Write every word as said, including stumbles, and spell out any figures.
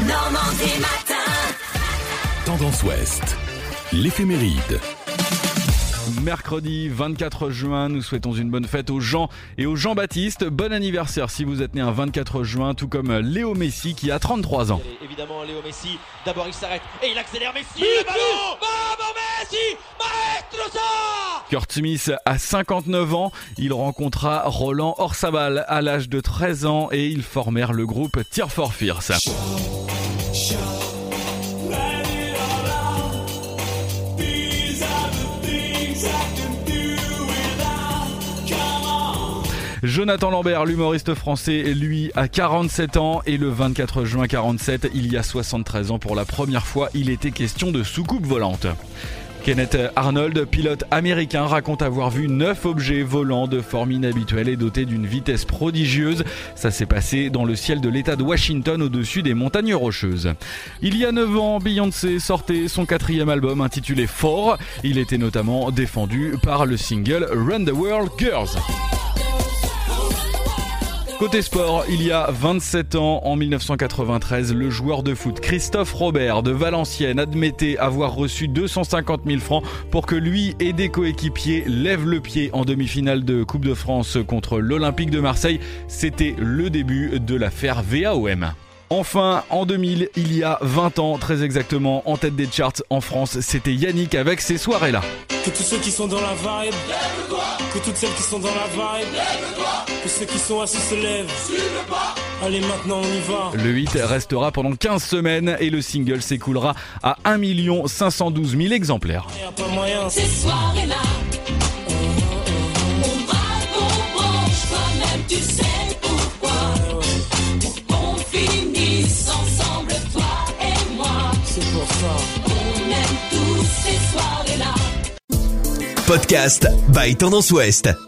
Normandie matin. Tendance Ouest, l'éphéméride. Mercredi vingt-quatre juin, nous souhaitons une bonne fête aux Jean et aux Jean-Baptiste. Bon anniversaire si vous êtes né un vingt-quatre juin, tout comme Léo Messi qui a trente-trois ans. Allez, évidemment, Léo Messi, d'abord il s'arrête et il accélère Messi, le ballon, vamos Messi, maestro ça. Kurt Smith a cinquante-neuf ans, il rencontra Roland Orzabal à l'âge de treize ans et ils formèrent le groupe Tears for Fears. Jonathan Lambert, l'humoriste français, lui a quarante-sept ans et le vingt-quatre juin quarante-sept, il y a soixante-treize ans, pour la première fois, il était question de soucoupe volante. Kenneth Arnold, pilote américain, raconte avoir vu neuf objets volants de forme inhabituelle et dotés d'une vitesse prodigieuse. Ça s'est passé dans le ciel de l'État de Washington au-dessus des montagnes rocheuses. Il y a neuf ans, Beyoncé sortait son quatrième album intitulé Four. Il était notamment défendu par le single Run the World Girls. Côté sport, il y a vingt-sept ans, en mille neuf cent quatre-vingt-treize, le joueur de foot Christophe Robert de Valenciennes admettait avoir reçu deux cent cinquante mille francs pour que lui et des coéquipiers lèvent le pied en demi-finale de Coupe de France contre l'Olympique de Marseille. C'était le début de l'affaire V A O M. Enfin, en deux mille, il y a vingt ans, très exactement, en tête des charts en France, c'était Yannick avec ces soirées-là. Que tous ceux qui sont dans la vibe, lève-toi. Que toutes celles qui sont dans la vibe, lève-toi. Que ceux qui sont assis se lèvent, suivez pas. Allez, maintenant on y va. Le hit restera pendant quinze semaines et le single s'écoulera à un million cinq cent douze mille exemplaires. Y a pas moyen. Ces soirées-là, on braque, on branche, toi-même tu sais pourquoi. Pour qu'on finisse ensemble, toi et moi. C'est pour ça. On aime tous ces soirées-là. Podcast by Tendance Ouest.